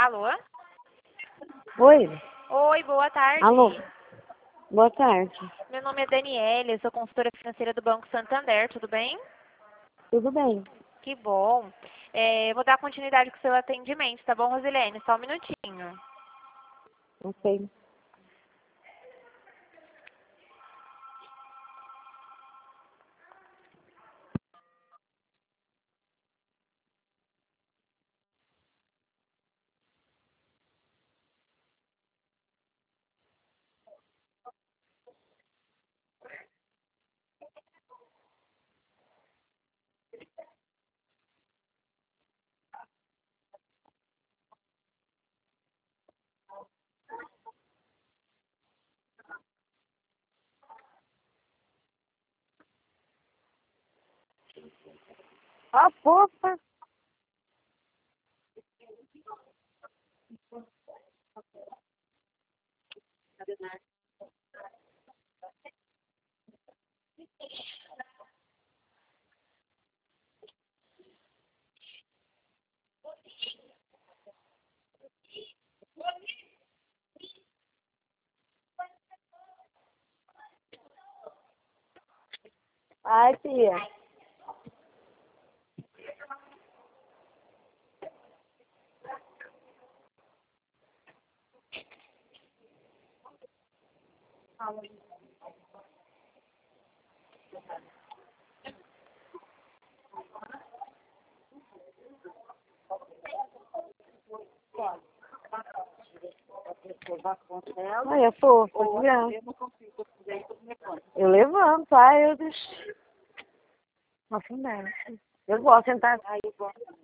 Alô? Oi. Oi, boa tarde. Alô. Boa tarde. Meu nome é Daniela, eu sou consultora financeira do Banco Santander, tudo bem? Tudo bem? Que bom. Eu vou dar continuidade com o seu atendimento, tá bom, Rosilene? Só um minutinho. Ok. Ah, fofa. Ai, tia. Olha, fofa, de graça. Eu levanto, ai, eu deixo. Nossa, não. Eu gosto de sentar.